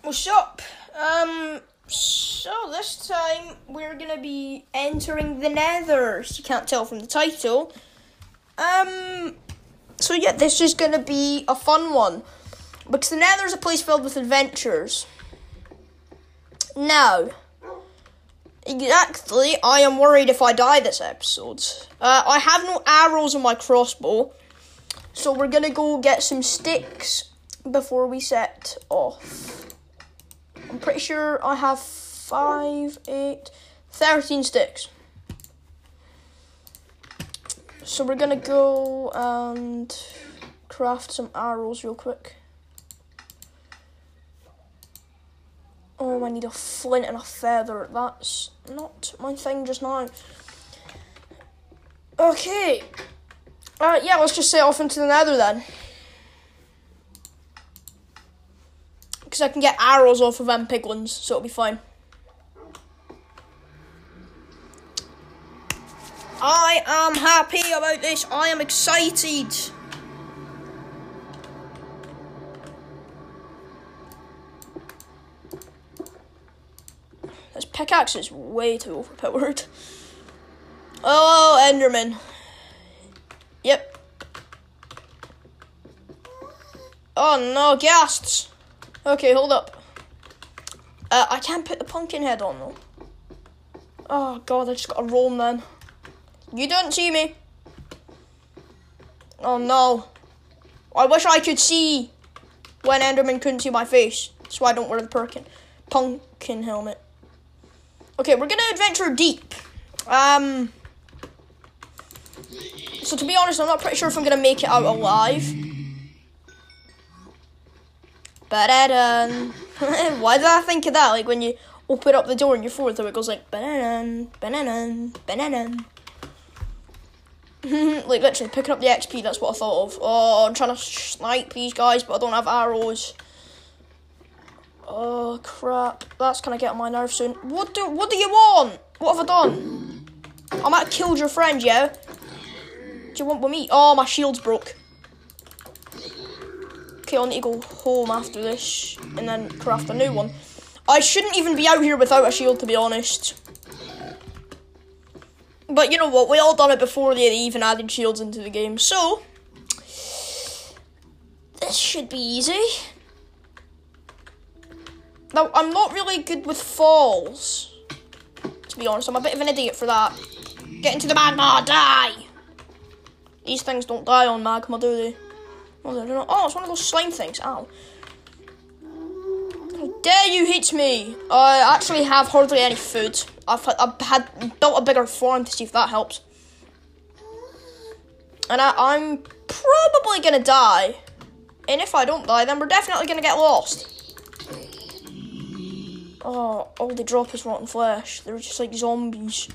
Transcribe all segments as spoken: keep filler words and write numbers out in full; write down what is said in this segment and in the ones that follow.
What's up? Um, so this time we're gonna be entering the Nether. So you can't tell from the title. Um, so yeah, this is gonna be a fun one because the Nether is a place filled with adventures. Now, exactly, I am worried if I die this episode. Uh, I have no arrows in my crossbow, so we're gonna go get some sticks before we set off. I'm pretty sure I have five, eight, thirteen sticks. So we're gonna go and craft some arrows real quick. Oh, I need a flint and a feather. That's not my thing just now. Okay. Uh, yeah, let's just set off into the Nether then. Because I can get arrows off of them piglins, so it'll be fine. I am happy about this. I am excited. This pickaxe is way too overpowered. Oh, Enderman. Yep. Oh no, ghasts. Okay, hold up. Uh, I can't put the pumpkin head on, though. Oh, God, I just got to roll, then. You don't see me. Oh, no. I wish I could see when Enderman couldn't see my face. That's why I don't wear the pumpkin, pumpkin helmet. Okay, we're going to adventure deep. Um. So, to be honest, I'm not pretty sure if I'm going to make it out alive. Ba-da-dun. Why did I think of that? Like when you open up the door in your fourth, so it goes like ba-da-dun, ba-da-dun, ba-da-dun. Like literally picking up the X P, that's what I thought of. Oh, I'm trying to snipe these guys, but I don't have arrows. Oh crap. That's gonna get on my nerves soon. What do what do you want? What have I done? I might have killed your friend, yeah? Do you want with me? Oh, my shield's broke. Okay, I'll need to go home after this and then craft a new one. I shouldn't even be out here without a shield, to be honest. But you know what? We all done it before they even added shields into the game. So, this should be easy. Now, I'm not really good with falls. To be honest, I'm a bit of an idiot for that. Get into the magma, die! These things don't die on magma, do they? Oh, it's one of those slime things. Ow. How dare you hit me? I actually have hardly any food. I've, I've had built a bigger farm to see if that helps. And I, I'm probably going to die. And if I don't die, then we're definitely going to get lost. Oh, all they drop is rotten flesh. They're just like zombies.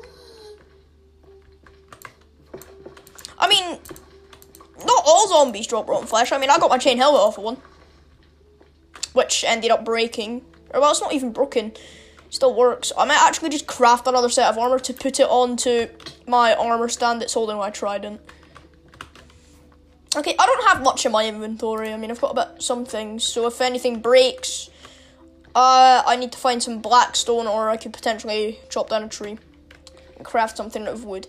I mean, not all zombies drop rotten flesh. I mean, I got my chain helmet off of one, which ended up breaking. Or, well, it's not even broken. It still works. I might actually just craft another set of armor to put it onto my armor stand that's holding my trident. Okay, I don't have much in my inventory. I mean, I've got about some things. So if anything breaks, uh, I need to find some blackstone, or I could potentially chop down a tree and craft something out of wood.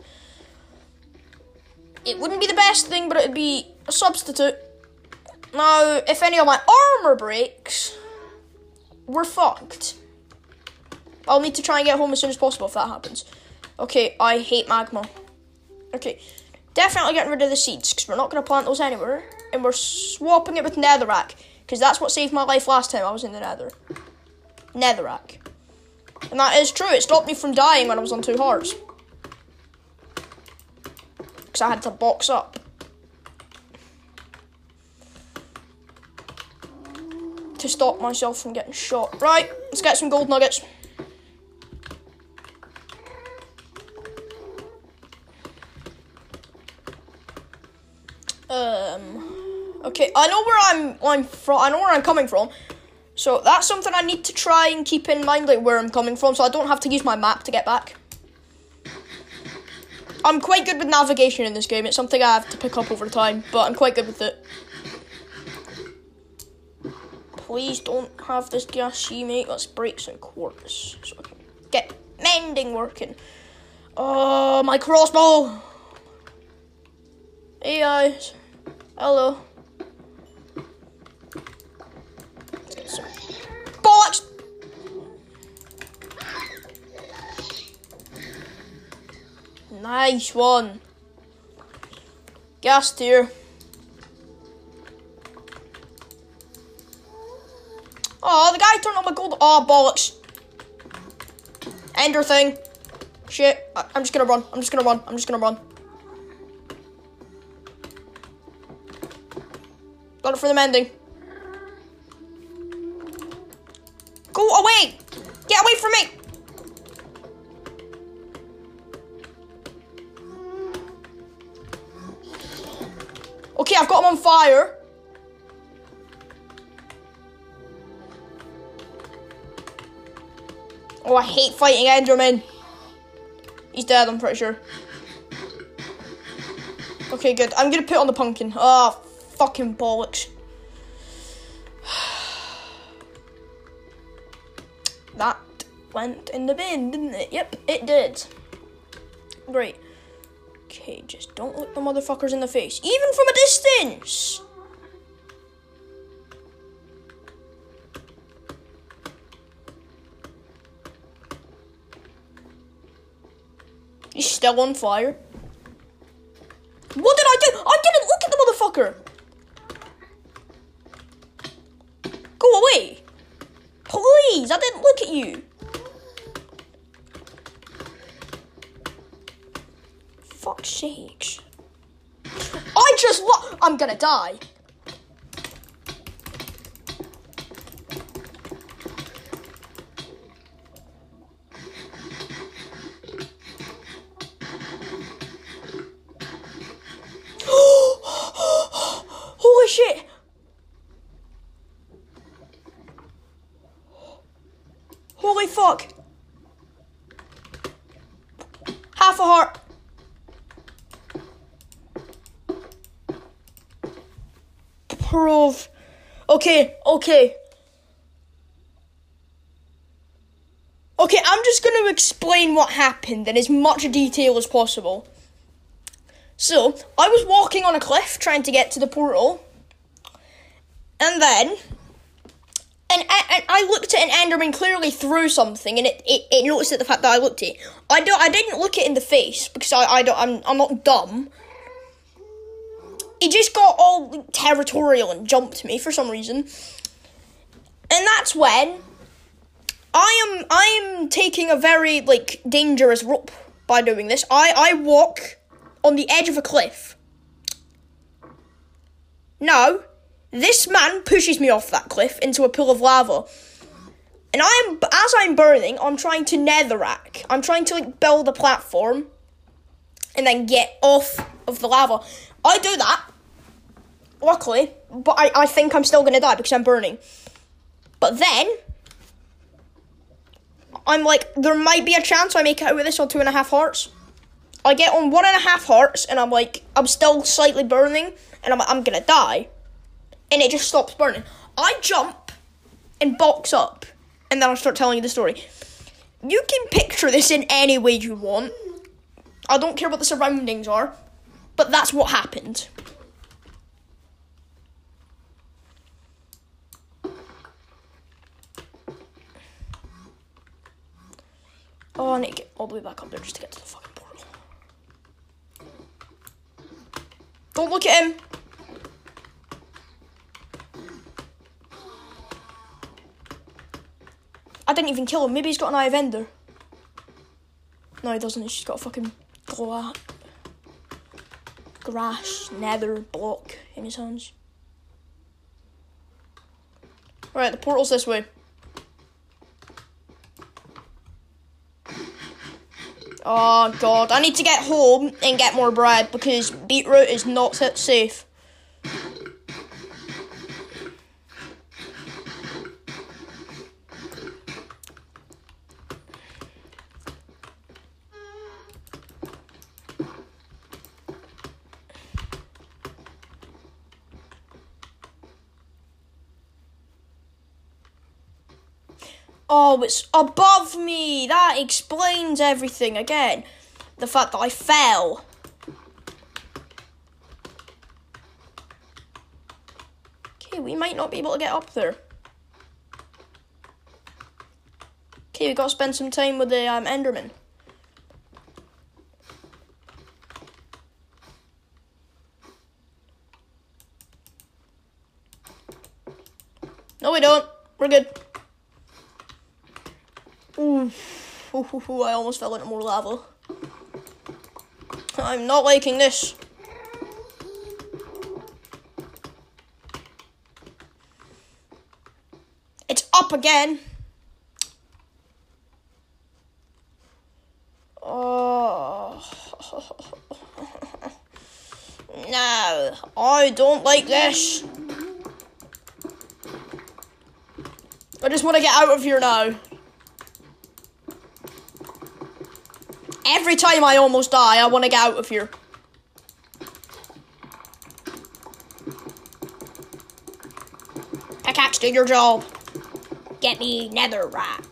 It wouldn't be the best thing, but it would be a substitute. Now, if any of my armor breaks, we're fucked. I'll need to try and get home as soon as possible if that happens. Okay, I hate magma. Okay, definitely getting rid of the seeds, because we're not going to plant those anywhere. And we're swapping it with netherrack, because that's what saved my life last time I was in the nether. Netherrack. And that is true, it stopped me from dying when I was on two hearts. Because I had to box up to stop myself from getting shot. Right, let's get some gold nuggets. Um. Okay, I know where I'm. I'm from. I know where I'm coming from. So that's something I need to try and keep in mind, like where I'm coming from, so I don't have to use my map to get back. I'm quite good with navigation in this game. It's something I have to pick up over time, but I'm quite good with it. Please don't have this gas sheet, mate. Let's break some quartz so I can get mending working. Oh, my crossbow. Hey, guys. Hello. Let's get some bollocks. Nice one. Gas tier. Oh, the guy turned on my gold. Oh, bollocks. Ender thing. Shit. I I'm just gonna run. I'm just gonna run. I'm just gonna run. Got it for the mending. Go away. Get away from me. Okay, I've got him on fire. Oh, I hate fighting Enderman. He's dead, I'm pretty sure. Okay, good. I'm gonna put on the pumpkin. Oh, fucking bollocks. That went in the bin, didn't it? Yep, it did. Great. Okay, just don't look the motherfuckers in the face. Even from a distance! He's still on fire. What did I do? I didn't look at the motherfucker! Go away! Please, I didn't look at you! Fuck's sakes. I just lo- I'm gonna die. Holy shit! Holy fuck! Half a heart. Prove. Okay, okay. Okay, I'm just going to explain what happened in as much detail as possible. So, I was walking on a cliff trying to get to the portal. And then, and, and I looked at an Enderman clearly through something, and it, it, it noticed at the fact that I looked at it. I don't. I didn't look it in the face because I, I don't. I'm I'm not dumb. He just got all territorial and jumped me for some reason, and that's when I am I am taking a very like dangerous route by doing this. I I walk on the edge of a cliff. Now, this man pushes me off that cliff into a pool of lava. And I'm, as I'm burning, I'm trying to netherrack. I'm trying to like build a platform and then get off of the lava. I do that, luckily, but I, I think I'm still going to die because I'm burning. But then, I'm like, there might be a chance I make it out with this on two and a half hearts. I get on one and a half hearts, and I'm like, I'm still slightly burning, and I'm I'm gonna die. And it just stops burning. I jump and box up, and then I'll start telling you the story. You can picture this in any way you want. I don't care what the surroundings are, but that's what happened. Oh, I need to get all the way back up there just to get to the fucking portal. Don't look at him. I didn't even kill him. Maybe he's got an eye of Ender. No, he doesn't. He's just got a fucking gla- grass, nether block in his hands. Right, the portal's this way. Oh god, I need to get home and get more bread because beetroot is not safe. Oh, it's above me. That explains everything again. The fact that I fell. Okay, we might not be able to get up there. Okay, we got to spend some time with the um, Enderman. No, we don't. We're good. Ooh. Ooh, ooh, ooh, I almost fell into more lava. I'm not liking this. It's up again. Oh. No, I don't like this. I just want to get out of here now. Every time I almost die, I want to get out of here. Pickaxe, do your job. Get me netherrack.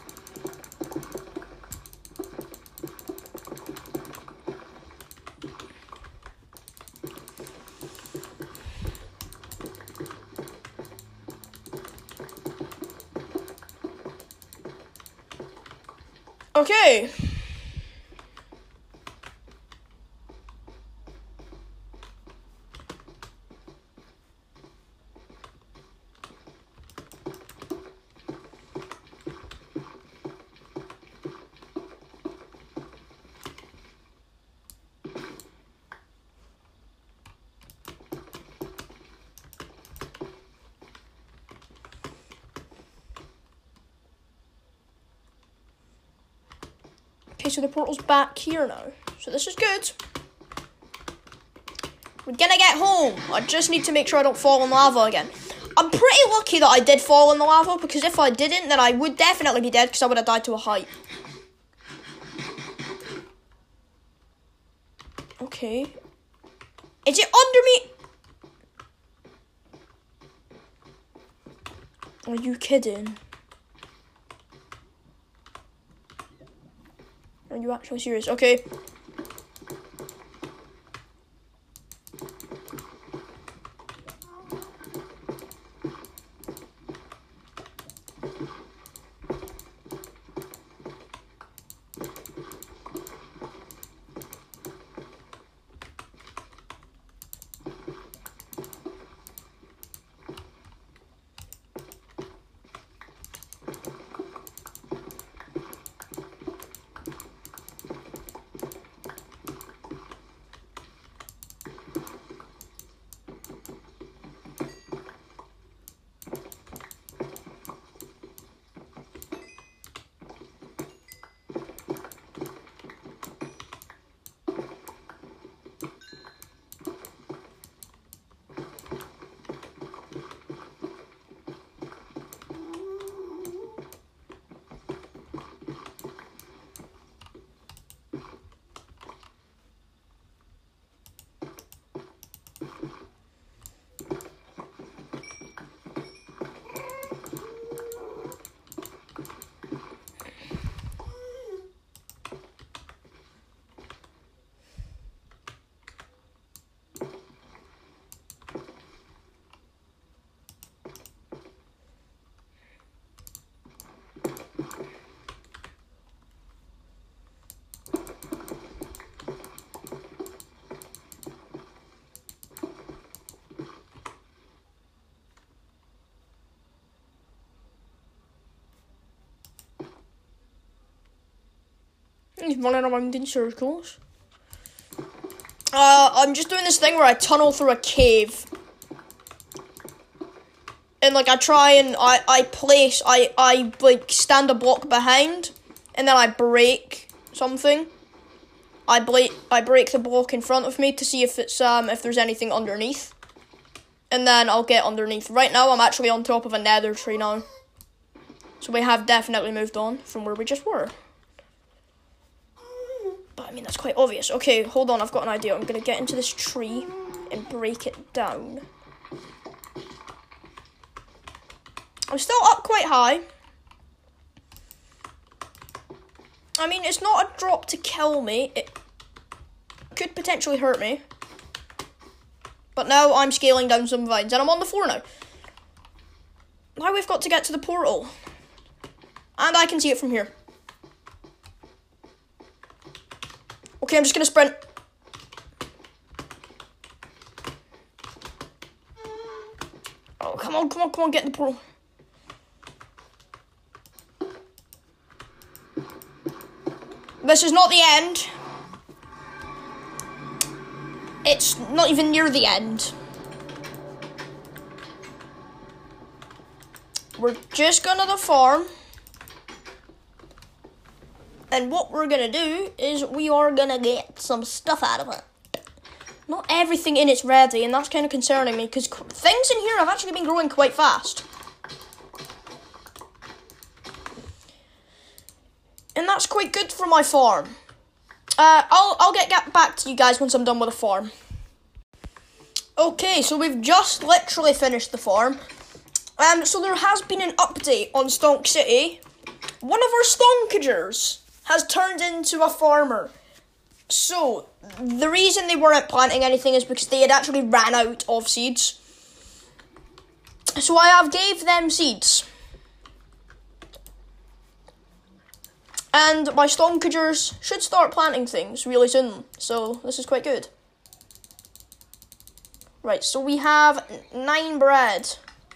Okay. Okay, so the portal's back here now. So this is good. We're gonna get home. I just need to make sure I don't fall in lava again. I'm pretty lucky that I did fall in the lava, because if I didn't, then I would definitely be dead, because I would have died to a height. Okay. Is it under me? Are you kidding? Are you actually serious? Okay. He's running around in circles. Uh, I'm just doing this thing where I tunnel through a cave. And, like, I try and I, I place, I, I, like, stand a block behind. And then I break something. I break, I break the block in front of me to see if it's, um, if there's anything underneath. And then I'll get underneath. Right now, I'm actually on top of a nether tree now. So we have definitely moved on from where we just were. But, I mean, that's quite obvious. Okay, hold on, I've got an idea. I'm going to get into this tree and break it down. I'm still up quite high. I mean, it's not a drop to kill me. It could potentially hurt me. But now I'm scaling down some vines, and I'm on the floor now. Now we've got to get to the portal. And I can see it from here. Okay, I'm just going to sprint. Oh, come on, come on, come on, get in the portal. This is not the end. It's not even near the end. We're just going to the farm. And what we're going to do is we are going to get some stuff out of it. Not everything in it's ready, and that's kind of concerning me, because things in here have actually been growing quite fast. And that's quite good for my farm. Uh, I'll, I'll get, get back to you guys once I'm done with the farm. Okay, so we've just literally finished the farm. Um, so there has been an update on Stonk City. One of our Stonkagers has turned into a farmer. So, the reason they weren't planting anything is because they had actually ran out of seeds. So I have gave them seeds. And my Stonkagers should start planting things really soon. So, this is quite good. Right, so we have nine bread.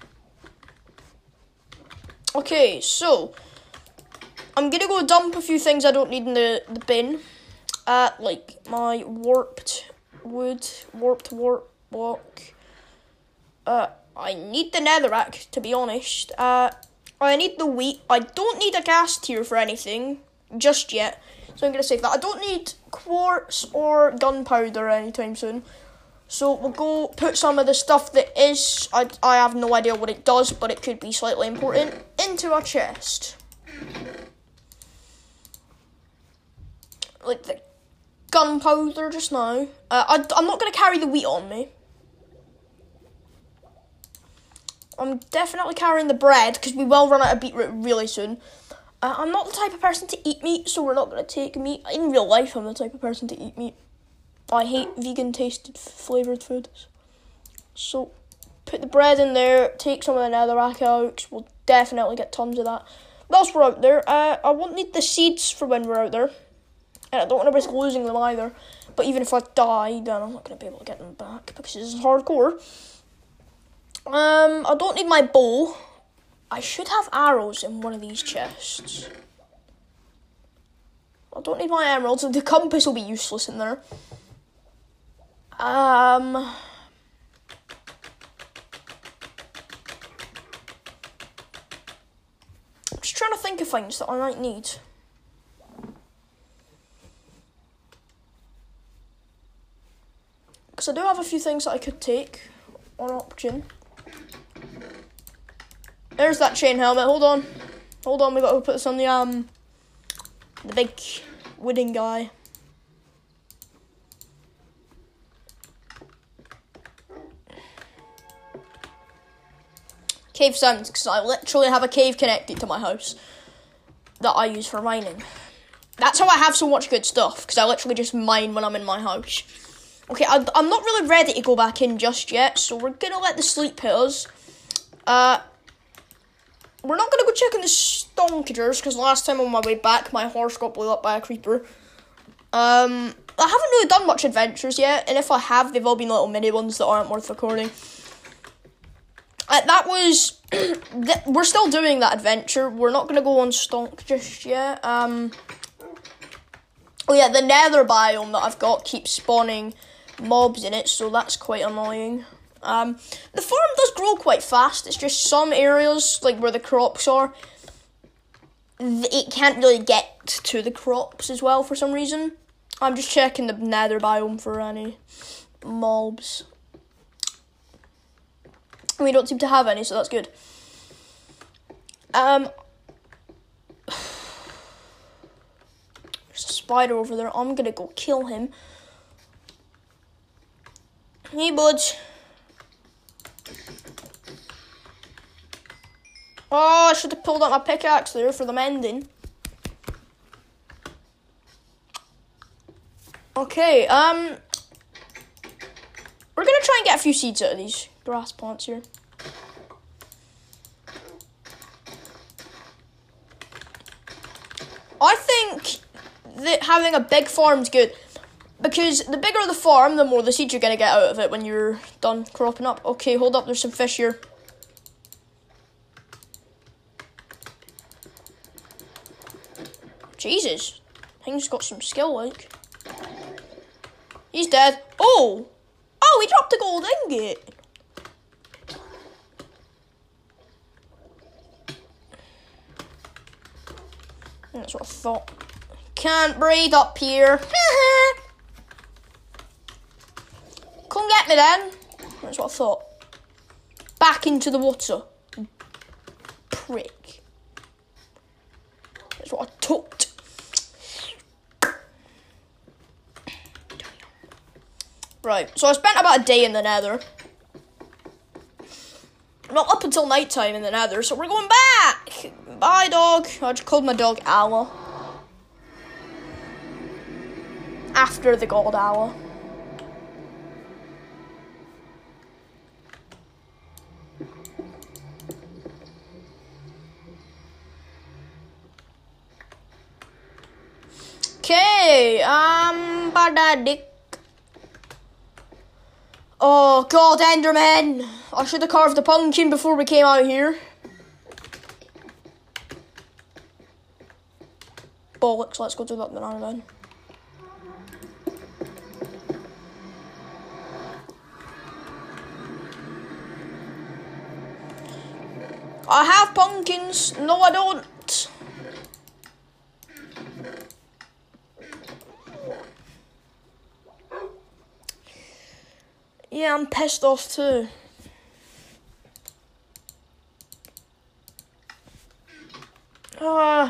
Okay, so I'm gonna go dump a few things I don't need in the, the bin. Uh, like my warped wood, warped warp block. Uh, I need the netherrack, to be honest. Uh, I need the wheat. I don't need a gas tier for anything just yet. So I'm gonna save that. I don't need quartz or gunpowder anytime soon. So we'll go put some of the stuff that is, I, I have no idea what it does, but it could be slightly important, into a chest. Like the gunpowder just now. Uh, I, I'm not going to carry the wheat on me. I'm definitely carrying the bread, because we will run out of beetroot really soon. Uh, I'm not the type of person to eat meat, so we're not going to take meat. In real life, I'm the type of person to eat meat. I hate vegan tasted flavoured foods. So, put the bread in there, take some of the netherrack out, 'cause we'll definitely get tons of that. Whilst we're out there, uh, I won't need the seeds for when we're out there. And I don't want to risk losing them either. But even if I die, then I'm not going to be able to get them back, because this is hardcore. Um, I don't need my bow. I should have arrows in one of these chests. I don't need my emeralds, and the compass will be useless in there. Um, I'm just trying to think of things that I might need. Because I do have a few things that I could take on option. There's that chain helmet. Hold on. Hold on, we got to put this on the, um, the big wooden guy. Cave sands, because I literally have a cave connected to my house that I use for mining. That's how I have so much good stuff, because I literally just mine when I'm in my house. Okay, I, I'm not really ready to go back in just yet, so we're going to let the sleep hit us. Uh, we're not going to go check on the Stonkagers, because last time on my way back, my horse got blown up by a creeper. Um, I haven't really done much adventures yet, and if I have, they've all been little mini ones that aren't worth recording. Uh, that was, th- we're still doing that adventure. We're not going to go on Stonk just yet. Um, oh yeah, the nether biome that I've got keeps spawning mobs in it, so that's quite annoying. Um, the farm does grow quite fast. It's just some areas, like where the crops are, th- it can't really get to the crops as well for some reason. I'm just checking the nether biome for any mobs. We don't seem to have any, so that's good. Um, there's a spider over there. I'm gonna go kill him. Hey, buds. Oh, I should have pulled out my pickaxe there for the mending. Okay, um... we're gonna try and get a few seeds out of these grass plants here. I think that having a big farm's good. Because the bigger the farm, the more the seeds you're gonna get out of it when you're done cropping up. Okay, hold up, there's some fish here. Jesus, thing's got some skill, like. He's dead. Oh! Oh, he dropped a gold ingot. That's what I thought. Can't breathe up here. Come get me then. That's what I thought. Back into the water. Prick. That's what I thought. Right, so I spent about a day in the nether. Not up until night time in the nether, so we're going back. Bye, dog. I just called my dog Allah. After the god Allah. Okay, um, Badadik. Oh god, Enderman! I should have carved the pumpkin before we came out here. Bollocks, let's go do that banana then. I have pumpkins. No, I don't. Yeah, I'm pissed off too. Uh,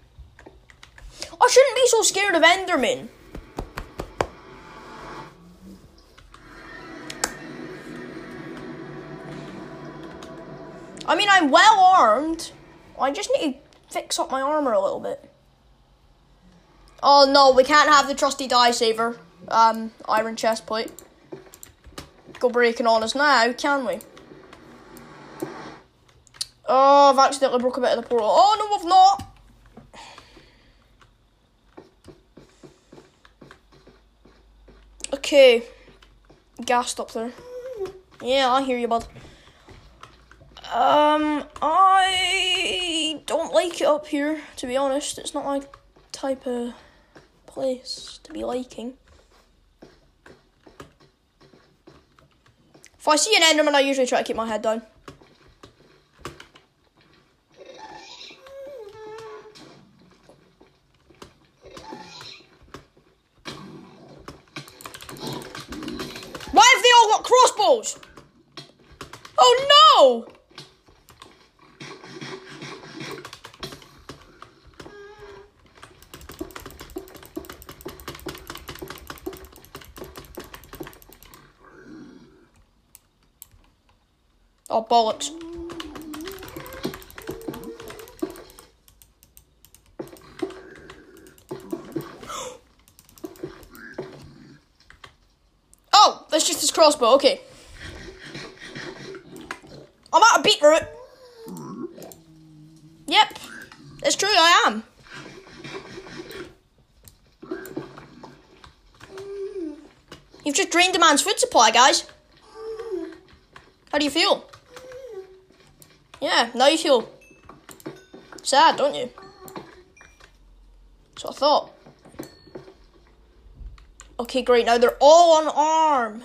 I shouldn't be so scared of Endermen. I mean, I'm well armed. I just need to fix up my armor a little bit. Oh no, we can't have the trusty die saver. Um, iron chest plate. Go breaking on us now, can we? Oh, I've accidentally broke a bit of the portal. Oh, no, I've not. Okay. Gassed up there. Yeah, I hear you, bud. Um, I don't like it up here, to be honest. It's not my type of place to be liking. If I see an Enderman, I usually try to keep my head down. Why have they all got crossbows? Oh no! Oh, bollocks. Oh, that's just his crossbow, okay. I'm out of beetroot. Yep, it's true, I am. You've just drained the man's food supply, guys. How do you feel? Yeah, now you feel sad, don't you? That's what I thought. Okay, great. Now they're all on arm.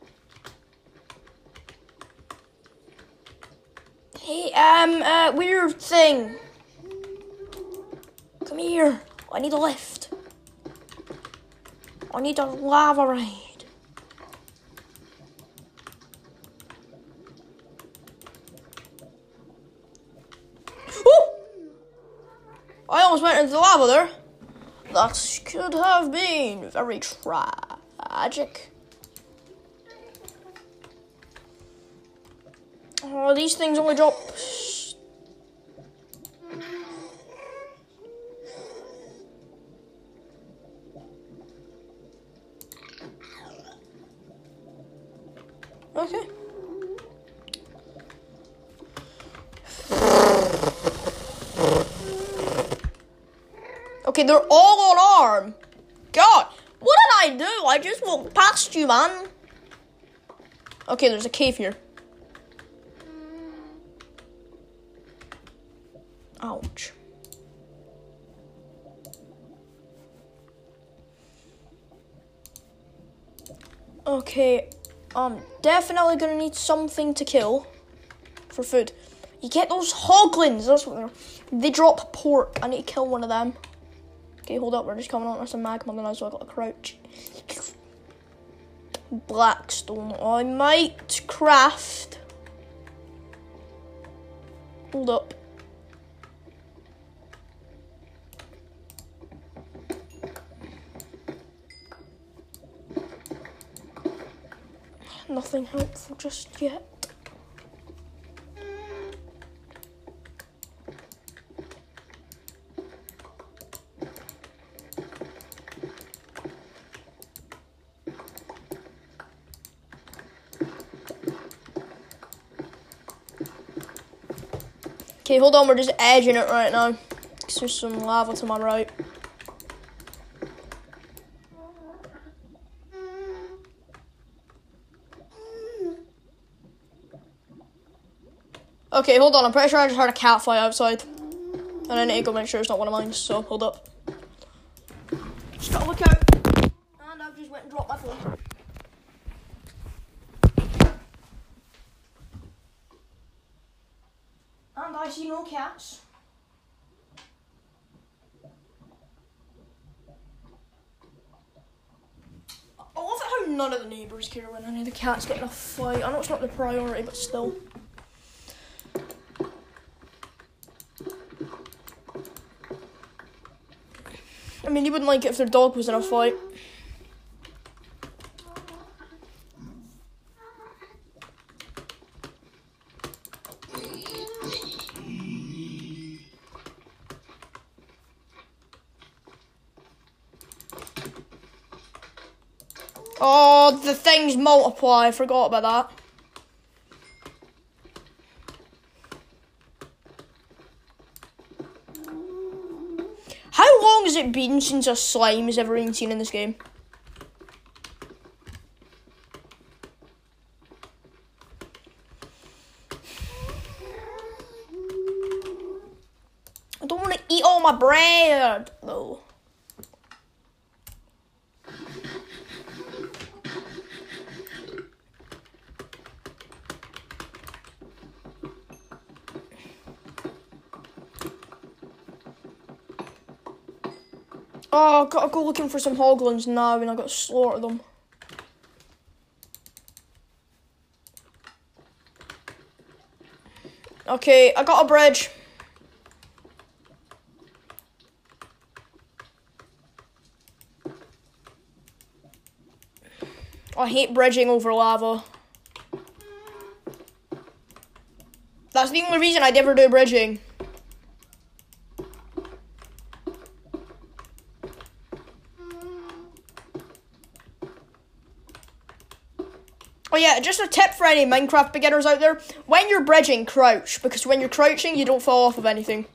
Hey, um, uh, weird thing. Come here. I need a lift. I need a lava ride. I almost went into the lava there. That could have been very tragic. Oh, these things only drop... Okay. Okay, they're all on arm. God, what did I do? I just walked past you, man. Okay, there's a cave here. Ouch. Okay, I'm definitely gonna need something to kill for food. You get those hoglins, that's what they're. They drop pork. I need to kill one of them. Okay, hold up, we're just coming on with some magma now, so I gotta crouch. Blackstone. I might craft. Hold up. Nothing helpful just yet. Okay, hold on, we're just edging it right now. There's some lava to my right. Okay, hold on, I'm pretty sure I just heard a cat fight outside. And I need to go make sure it's not one of mine, so hold up. Just gotta look out. And I've just went and dropped my phone. And I see no cats. I love it how none of the neighbours care when any of the cats get in a fight. I know it's not the priority, but still. I mean, you wouldn't like it if their dog was in a fight. Oh, the things multiply. I forgot about that. How long has it been since a slime has ever been seen in this game? I don't want to eat all my bread, though. Oh, gotta go looking for some hoglins now and I gotta slaughter them. Okay, I got a bridge. I hate bridging over lava. That's the only reason I never do bridging. Oh yeah, just a tip for any Minecraft beginners out there. When you're bridging, crouch. Because when you're crouching, you don't fall off of anything.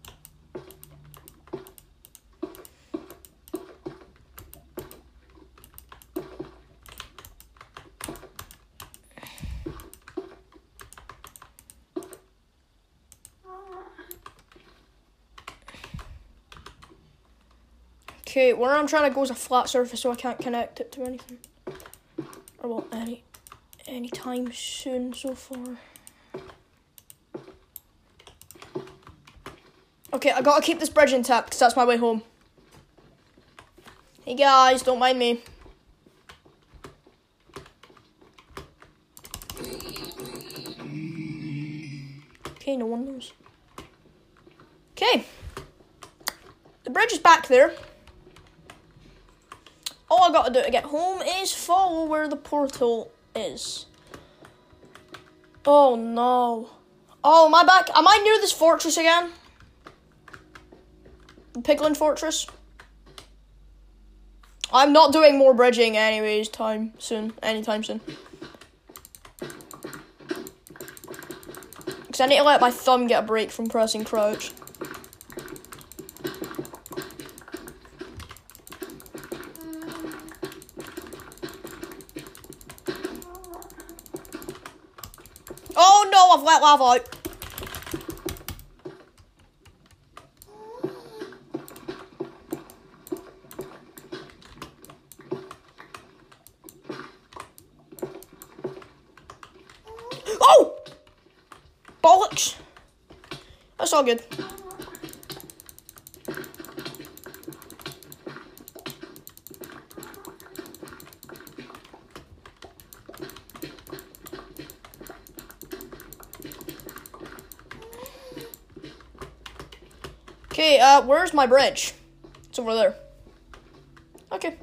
Okay, where I'm trying to go is a flat surface so I can't connect it to anything. Or well, any... anytime soon so far. Okay, I gotta keep this bridge intact because that's my way home. Hey guys, don't mind me. Okay, no one knows. Okay. The bridge is back there. All I gotta do to get home is follow where the portal is. Oh no. Oh, am I back? Am I near this fortress again? The Piglin Fortress? I'm not doing more bridging anyways, time soon. Anytime soon. Because I need to let my thumb get a break from pressing crouch. Oh no, I've let lava out. Oh! Bollocks. That's all good. Okay, uh, where's my bridge? It's over there. Okay.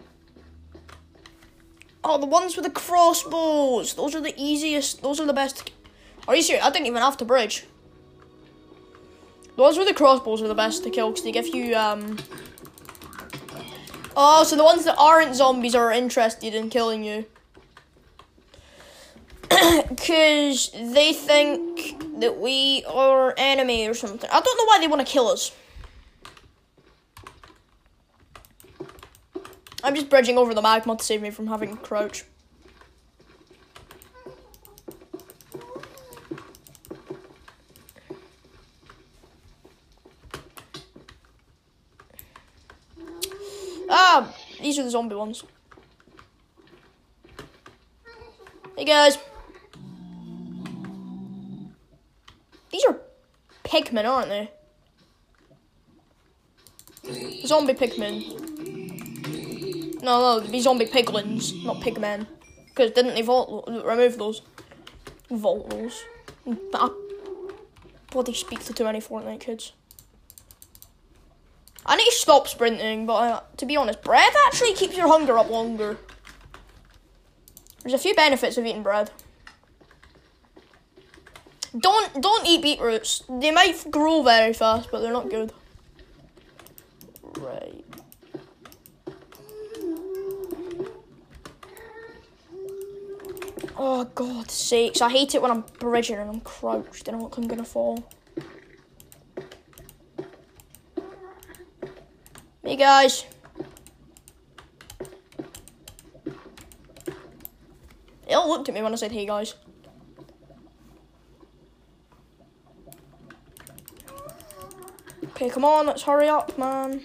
Oh, the ones with the crossbows. Those are the easiest. Those are the best. Are you serious? I didn't even have to bridge. The ones with the crossbows are the best to kill because they give you, um... Oh, so the ones that aren't zombies are interested in killing you. Because they think that we are enemy or something. I don't know why they want to kill us. I'm just bridging over the magma to save me from having to crouch. Ah, these are the zombie ones. Hey guys. These are pigmen, aren't they? Zombie pigmen. No, no, it'd be zombie piglins, not pigmen. Because didn't they vault, remove those? Vault those. I bloody speak to too many Fortnite kids. I need to stop sprinting, but uh, to be honest, bread actually keeps your hunger up longer. There's a few benefits of eating bread. Don't don't eat beetroots. They might grow very fast, but they're not good. Right. Oh, God's sakes. I hate it when I'm bridging and I'm crouched and I'm gonna fall. Hey, guys. They all looked at me when I said, hey, guys. Okay, come on. Let's hurry up, man.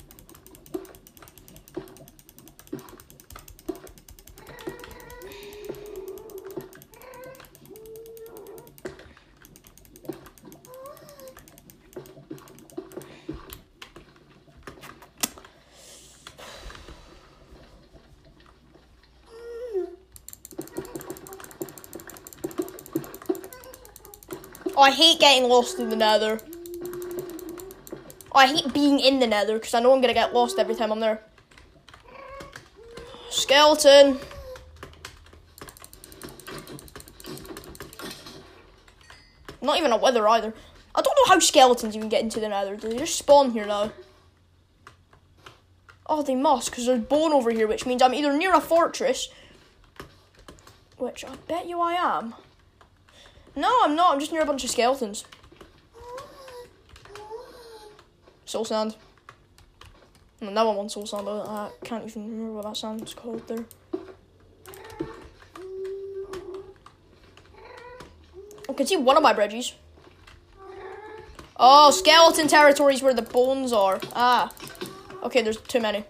Oh, I hate getting lost in the nether. Oh, I hate being in the nether because I know I'm going to get lost every time I'm there. Skeleton. Not even a wither either. I don't know how skeletons even get into the nether. Do they just spawn here now? Oh, they must because there's bone over here, which means I'm either near a fortress, which I bet you I am. No, I'm not. I'm just near a bunch of skeletons. Soul sand. No, that one wants soul sand. I can't even remember what that sand's called there. I can see one of my bridges. Oh, skeleton territory is where the bones are. Ah. Okay, there's too many.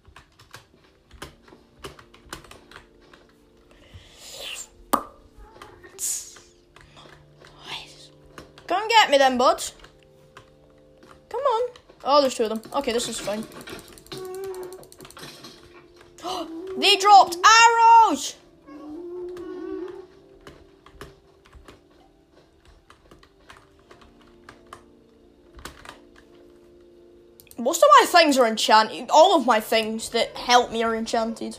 Come and get me then, bud. Come on. Oh, there's two of them. Okay, this is fine. They dropped arrows! Most of my things are enchanted. All of my things that help me are enchanted.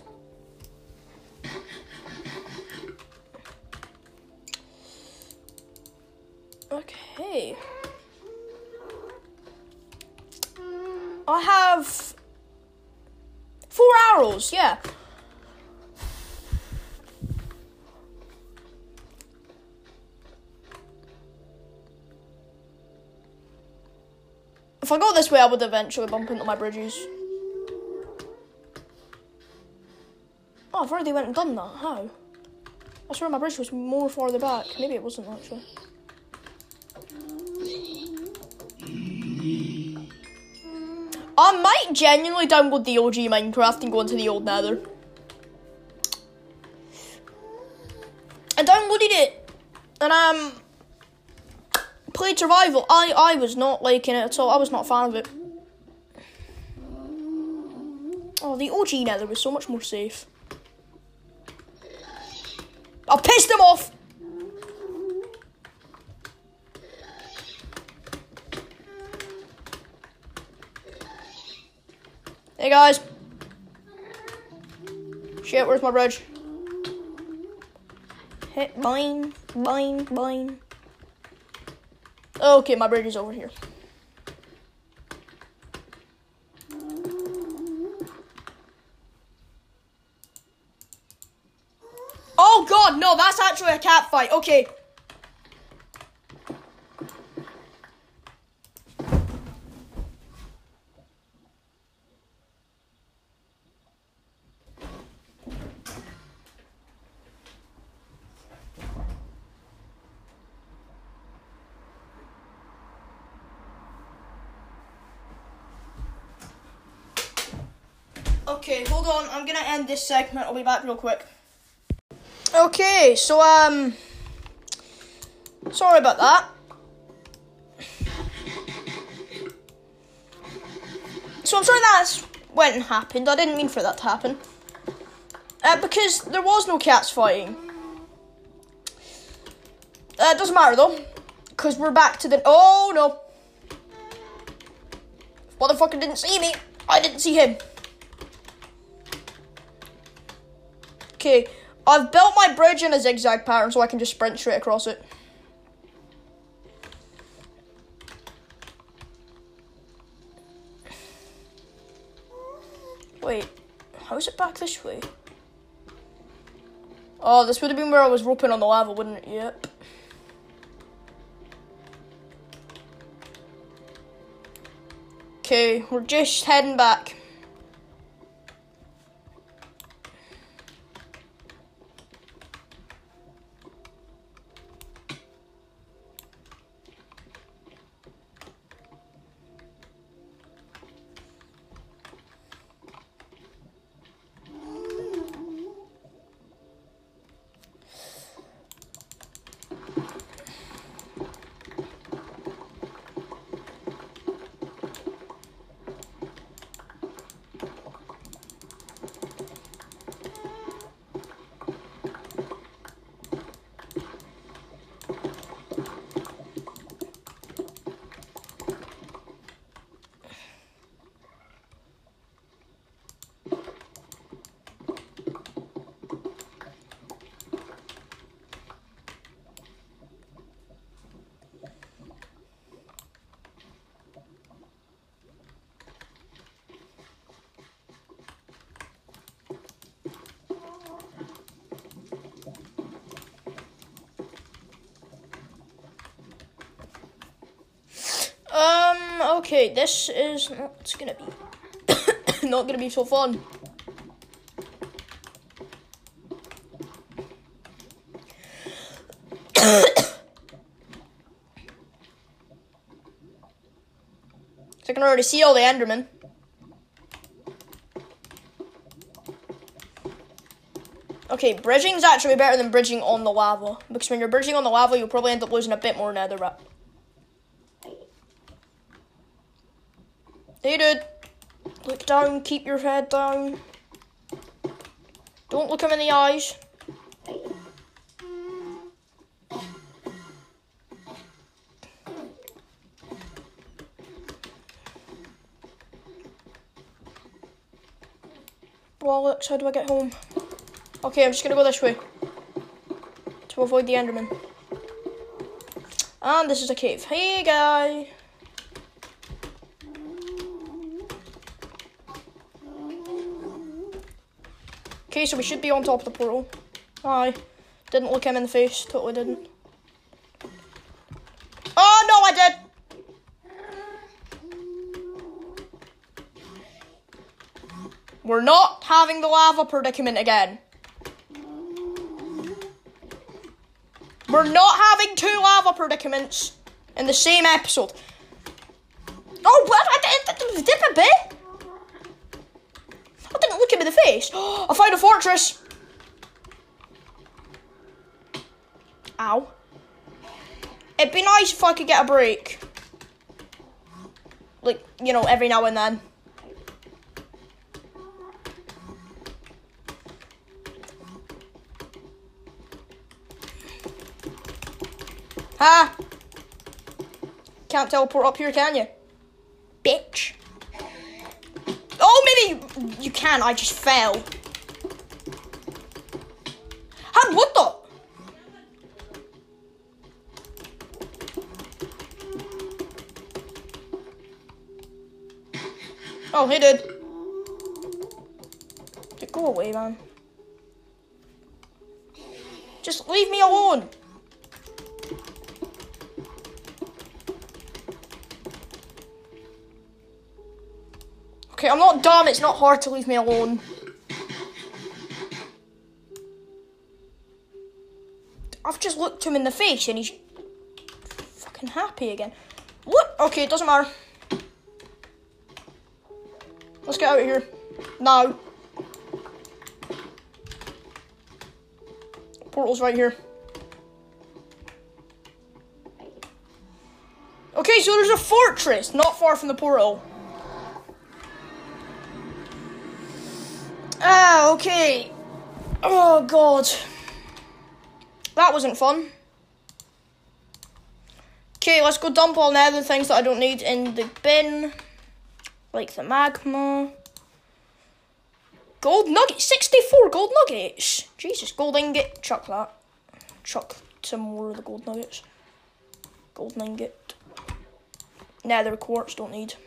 Okay. I have four arrows, yeah. If I go this way, I would eventually bump into my bridges. Oh, I've already went and done that. How? I swear my bridge was more farther back. Maybe it wasn't, actually. I might genuinely download the O G Minecraft and go into the old Nether. I downloaded it and um played survival. I, I was not liking it at all. I was not a fan of it. Oh, the O G Nether was so much more safe. I pissed him off! Hey guys. Shit, where's my bridge? Hit mine, mine, mine. Okay, my bridge is over here. Oh god, no, that's actually a cat fight. Okay. Okay, hold on. I'm gonna end this segment. I'll be back real quick. Okay, so, um... sorry about that. So I'm sorry that's went and happened. I didn't mean for that to happen. Uh, because there was no cats fighting. Uh, it doesn't matter, though. Because we're back to the... Oh, no. Motherfucker didn't see me. I didn't see him. Okay, I've built my bridge in a zigzag pattern so I can just sprint straight across it. Wait, how is it back this way? Oh, this would have been where I was roping on the lava, wouldn't it? Yep. Okay, we're just heading back. Um, okay, this is not gonna be not gonna be so fun. So I can already see all the Endermen. Okay, bridging's actually better than bridging on the lava. Because when you're bridging on the lava, you'll probably end up losing a bit more netherite. Hey dude, look down, keep your head down. Don't look him in the eyes. Bollocks, how do I get home? Okay, I'm just gonna go this way to avoid the Enderman. And this is a cave. Hey guy. Okay, so we should be on top of the portal. Aye. Didn't look him in the face. Totally didn't. Oh, no, I did! We're not having the lava predicament again. We're not having two lava predicaments in the same episode. Oh, what? I didn't dip a bit. I didn't look him in the face. I found a fortress. Ow. It'd be nice if I could get a break. Like, you know, every now and then. Ha! Can't teleport up here, can you? Bitch. Oh, maybe you, you can. I just fell. Ha, what the? Oh, he did. Just go away, man. Just leave me alone. Okay, I'm not dumb. It's not hard to leave me alone. I've just looked him in the face and he's fucking happy again. What? Okay, it doesn't matter. Let's get out of here. Now. Portal's right here. Okay, so there's a fortress not far from the portal. Ah, okay. Oh, God. That wasn't fun. Okay, let's go dump all the other things that I don't need in the bin. Like the magma. Gold nugget. sixty-four gold nuggets. Jesus, gold ingot. Chuck that. Chuck some more of the gold nuggets. Gold ingot. Nether quartz, don't need.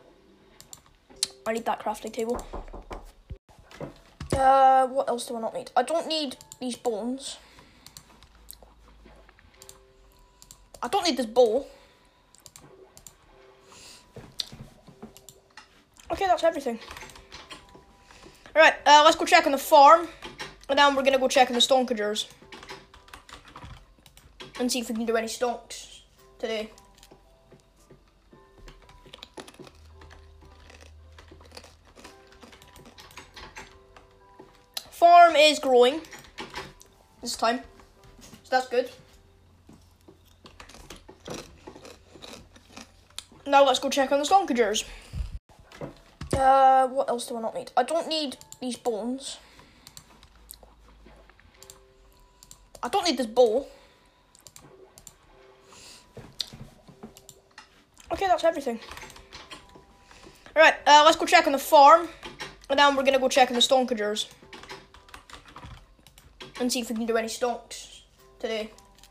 I need that crafting table. Uh, what else do I not need? I don't need these bones. I don't need this bowl. Okay, that's everything. Alright, uh, let's go check on the farm. And then we're gonna go check on the stonkagers. And see if we can do any stonks today. Farm is growing this time, so that's good. Now let's go check on the stonkagers. Uh, what else do I not need? I don't need these bones. I don't need this bowl. Okay, that's everything. Alright, uh, let's go check on the farm. And then we're gonna go check on the stonkagers. And see if we can do any stonks today.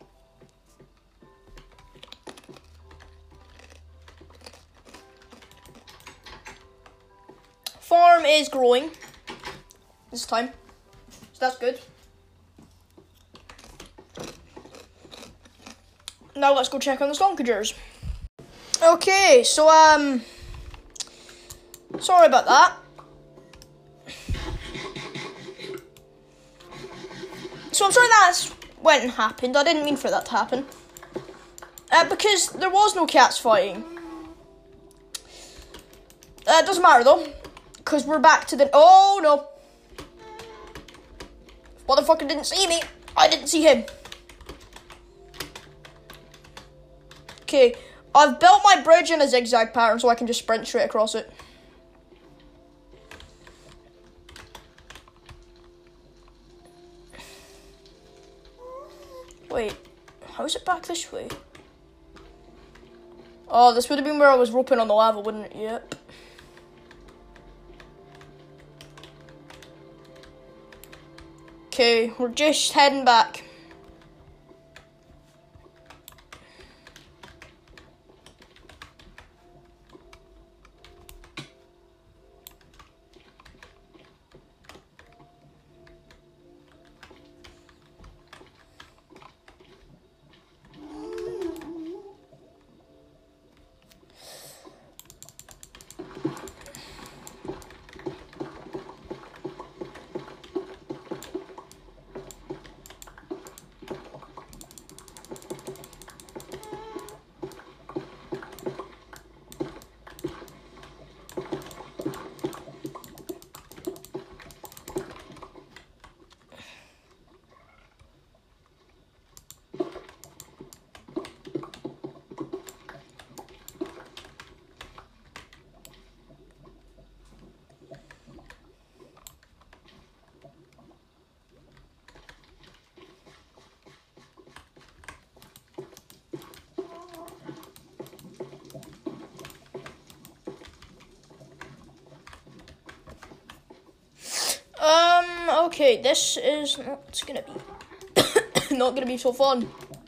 Farm is growing this time, so that's good. Now let's go check on the stonkagers. Okay, so um, sorry about that. So I'm sorry that's went and happened. I didn't mean for that to happen. Uh, because there was no cats fighting. Uh, it doesn't matter though. Because we're back to the... Oh no. Motherfucker didn't see me. I didn't see him. Okay. I've built my bridge in a zigzag pattern so I can just sprint straight across it. Wait, how is it back this way? Oh, this would have been where I was roping on the lava, wouldn't it? Yep. Okay, we're just heading back. Okay, this is not gonna be not gonna be so fun.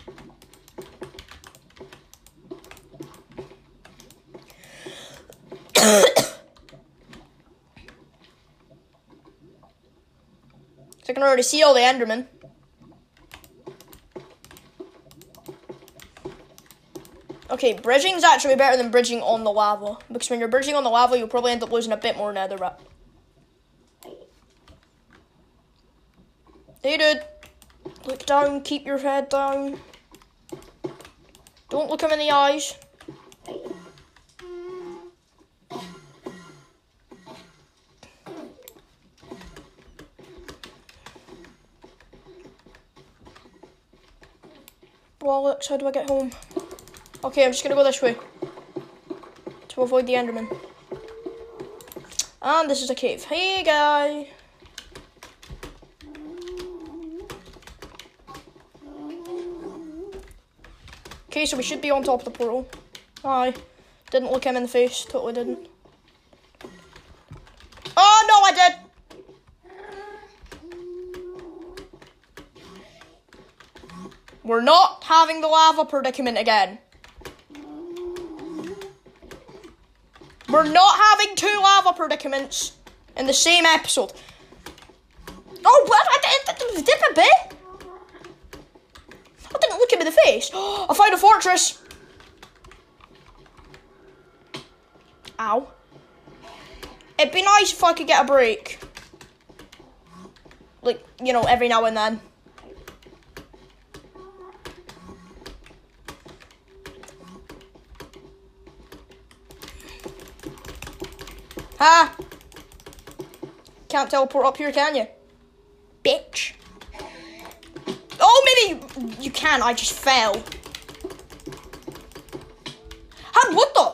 So I can already see all the Endermen. Okay, bridging's actually better than bridging on the lava. Because when you're bridging on the lava, you'll probably end up losing a bit more netherite. Hey dude, look down, keep your head down. Don't look him in the eyes. Bollocks, how do I get home? Okay, I'm just gonna go this way to avoid the Enderman. And this is a cave. Hey guy. Okay, so we should be on top of the portal. Aye. Didn't look him in the face. Totally didn't. Oh, no, I did! We're not having the lava predicament again. We're not having two lava predicaments in the same episode. Oh, what? I did dip a bit. I didn't look him in the face. I found a fortress. Ow. It'd be nice if I could get a break. Like, you know, every now and then. Ha! Can't teleport up here, can you? Bitch. Oh, maybe you, you can. I just fell. Ha, what the?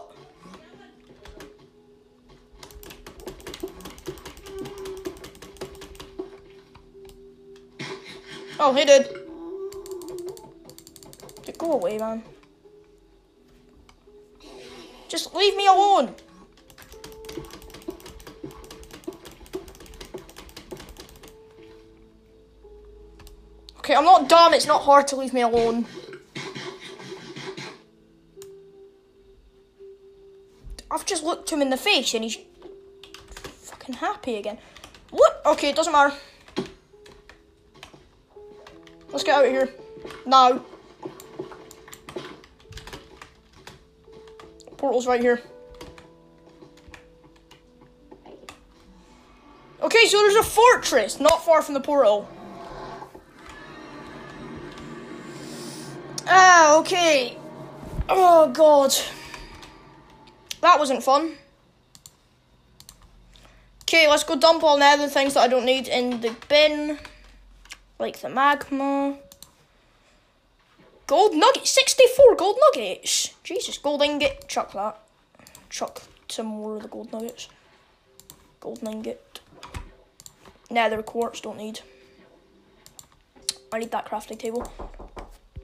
Oh, he did. Dude, go away, man. Just leave me alone. Okay, I'm not dumb. It's not hard to leave me alone. I've just looked him in the face and he's fucking happy again. What? Okay, it doesn't matter. Let's get out of here. Now. Portal's right here. Okay, so there's a fortress not far from the portal. Ah, okay. Oh, God. That wasn't fun. Okay, let's go dump all the other things that I don't need in the bin. Like the magma. Gold nugget. sixty-four gold nuggets. Jesus, gold ingot. Chuck that. Chuck some more of the gold nuggets. Gold ingot. Nether quartz, don't need. I need that crafting table.